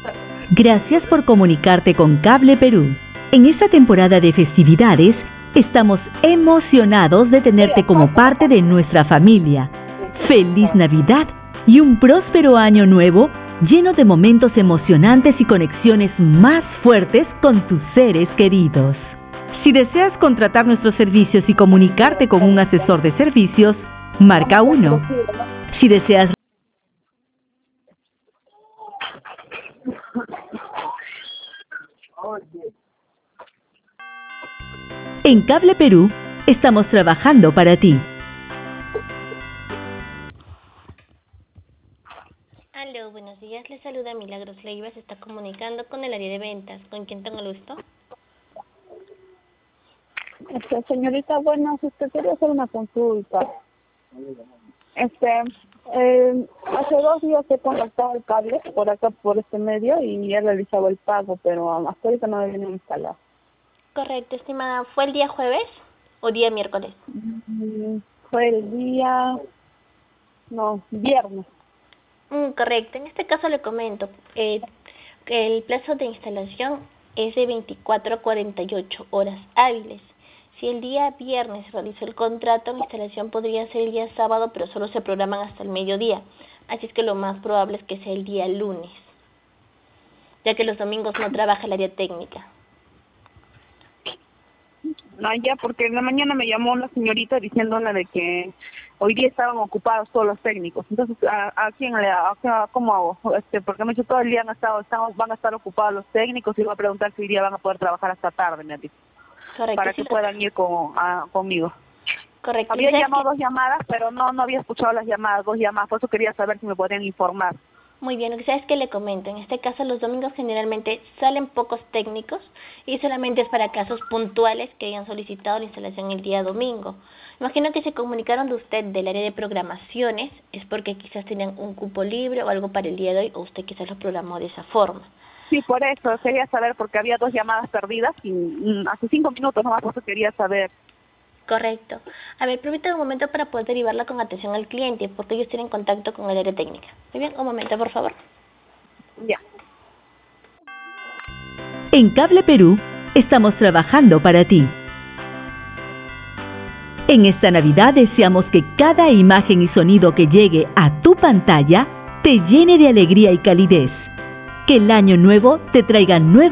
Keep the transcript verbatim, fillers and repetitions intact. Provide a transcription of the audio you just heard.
Gracias por comunicarte con Cable Perú. En esta temporada de festividades, estamos emocionados de tenerte como parte de nuestra familia. ¡Feliz Navidad y un próspero año nuevo lleno de momentos emocionantes y conexiones más fuertes con tus seres queridos! Si deseas contratar nuestros servicios y comunicarte con un asesor de servicios, marca uno. Si deseas En Cable Perú, estamos trabajando para ti. Aló, buenos días. Les saluda Milagros Leiva. Se está comunicando con el área de ventas. ¿Con quién tengo el gusto? Este, señorita, bueno, si usted quería hacer una consulta. Este, eh, hace dos días he contactado el cable por acá, por este medio, y he realizado el pago, pero hasta ahorita no me viene instalado. Correcto, estimada. ¿Fue el día jueves o día miércoles? Mm, Fue el día, no, viernes. Mm, correcto. En este caso le comento, eh, que el plazo de instalación es de veinticuatro a cuarenta y ocho horas hábiles. Si el día viernes realizó el contrato, la instalación podría ser el día sábado, pero solo se programan hasta el mediodía. Así es que lo más probable es que sea el día lunes, ya que los domingos no trabaja el área técnica. No, ya, porque en la mañana me llamó una señorita diciéndole de que hoy día estaban ocupados todos los técnicos. Entonces, ¿a, a quién le a, a, cómo hago? Este, porque me dicho todo el día han estado, estamos, van a estar ocupados los técnicos y voy a preguntar si hoy día van a poder trabajar hasta tarde, me ha dicho. Correcto, Para sí, que puedan ir con, a, conmigo. Correcto. Había llamado que... dos llamadas, pero no no había escuchado las llamadas, dos llamadas, por eso quería saber si me podrían informar. Muy bien, lo que sabes que le comento, en este caso los domingos generalmente salen pocos técnicos y solamente es para casos puntuales que hayan solicitado la instalación el día domingo. Imagino que se comunicaron de usted del área de programaciones, es porque quizás tenían un cupo libre o algo para el día de hoy, o usted quizás lo programó de esa forma. Sí, por eso quería saber, porque había dos llamadas perdidas y mm, hace cinco minutos nomás, por eso quería saber. Correcto. A ver, permítame un momento para poder derivarla con atención al cliente, porque ellos tienen contacto con el área técnica. Muy bien, un momento, por favor. Ya. En Cable Perú, estamos trabajando para ti. En esta Navidad deseamos que cada imagen y sonido que llegue a tu pantalla te llene de alegría y calidez. Que el año nuevo te traiga nuevas